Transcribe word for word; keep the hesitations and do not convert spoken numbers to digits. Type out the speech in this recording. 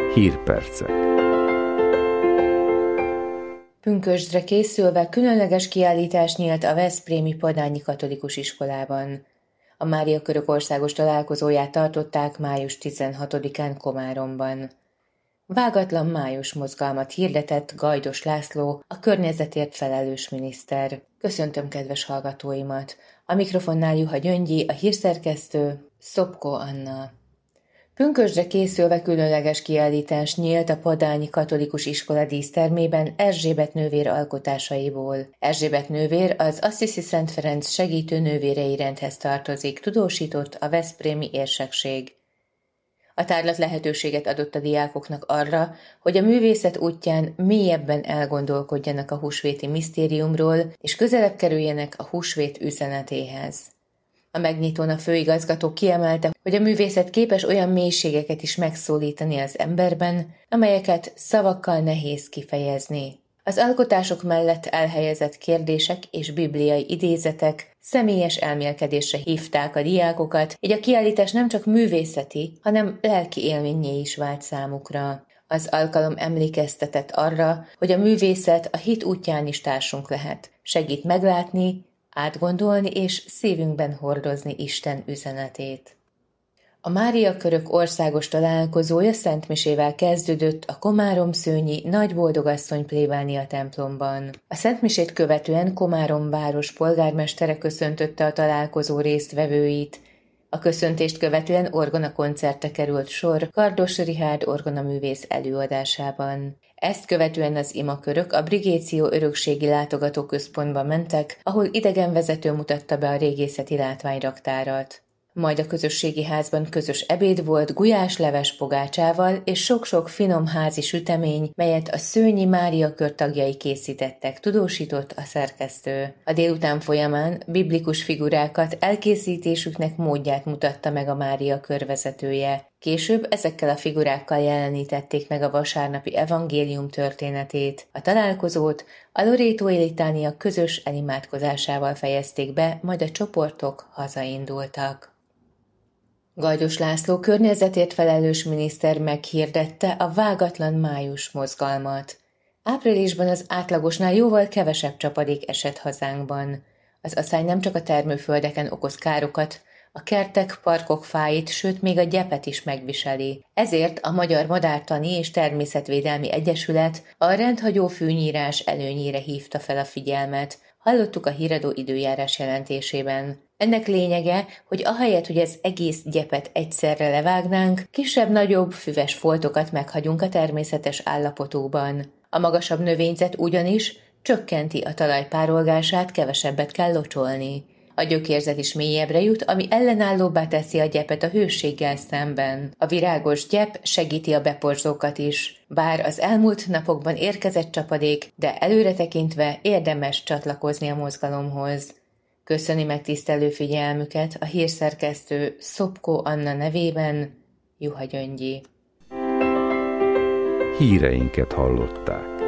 Hírpercek. Pünkösdre készülve különleges kiállítás nyílt a veszprémi Padányi Katolikus Iskolában. A Máriakörök országos találkozóját tartották május tizenhatodikán Komáromban. Vágatlan május mozgalmat hirdetett Gajdos László, a környezetért felelős miniszter. Köszöntöm kedves hallgatóimat! A mikrofonnál Juha Gyöngyi, a hírszerkesztő, Szopko Anna. Pünkösdre készülve különleges kiállítás nyílt a Padányi Katolikus Iskola dísztermében Erzsébet nővér alkotásaiból. Erzsébet nővér az Assisi Szent Ferenc segítő nővérei rendhez tartozik, tudósított a veszprémi érsekség. A tárlat lehetőséget adott a diákoknak arra, hogy a művészet útján mélyebben elgondolkodjanak a húsvéti misztériumról, és közelebb kerüljenek a húsvét üzenetéhez. A megnyitón a főigazgató kiemelte, hogy a művészet képes olyan mélységeket is megszólítani az emberben, amelyeket szavakkal nehéz kifejezni. Az alkotások mellett elhelyezett kérdések és bibliai idézetek személyes elmélkedésre hívták a diákokat, így a kiállítás nem csak művészeti, hanem lelki élménnyé is vált számukra. Az alkalom emlékeztetett arra, hogy a művészet a hit útján is társunk lehet, segít meglátni, átgondolni és szívünkben hordozni Isten üzenetét. A Máriakörök országos találkozója szentmisével kezdődött a Komárom-szőnyi Nagy Boldogasszony plébánia templomban. A szentmisét követően Komárom város polgármestere köszöntötte a találkozó résztvevőit. A köszöntést követően orgonakoncertre került sor Kardos Richárd orgonaművész előadásában. Ezt követően az imakörök a Brigéció örökségi látogatóközpontba mentek, ahol idegenvezető mutatta be a régészeti látványraktárat. Majd a közösségi házban közös ebéd volt gulyásleves pogácsával és sok-sok finom házi sütemény, melyet a Szőnyi Máriakör tagjai készítettek, tudósított a szerkesztő. A délután folyamán biblikus figurákat elkészítésüknek módját mutatta meg a Máriakör vezetője. Később ezekkel a figurákkal jelenítették meg a vasárnapi evangélium történetét. A találkozót a Lorétói litánia közös elimádkozásával fejezték be, majd a csoportok hazaindultak. Gajdos László környezetért felelős miniszter meghirdette a vágatlan május mozgalmat. Áprilisban az átlagosnál jóval kevesebb csapadék esett hazánkban. Az aszály nem csak a termőföldeken okoz károkat, a kertek, parkok fáit, sőt még a gyepet is megviseli. Ezért a Magyar Madártani és Természetvédelmi Egyesület a rendhagyó fűnyírás előnyére hívta fel a figyelmet. Hallottuk a Híradó időjárás jelentésében. Ennek lényege, hogy ahelyett, hogy az egész gyepet egyszerre levágnánk, kisebb-nagyobb füves foltokat meghagyunk a természetes állapotukban. A magasabb növényzet ugyanis csökkenti a talaj párolgását, kevesebbet kell locsolni. A gyökérzet is mélyebbre jut, ami ellenállóbbá teszi a gyepet a hőséggel szemben. A virágos gyep segíti a beporzókat is. Bár az elmúlt napokban érkezett csapadék, de előre tekintve érdemes csatlakozni a mozgalomhoz. Köszöni megtisztelő figyelmüket a hírszerkesztő Szopko Anna nevében, Juha Gyöngyi. Híreinket hallották.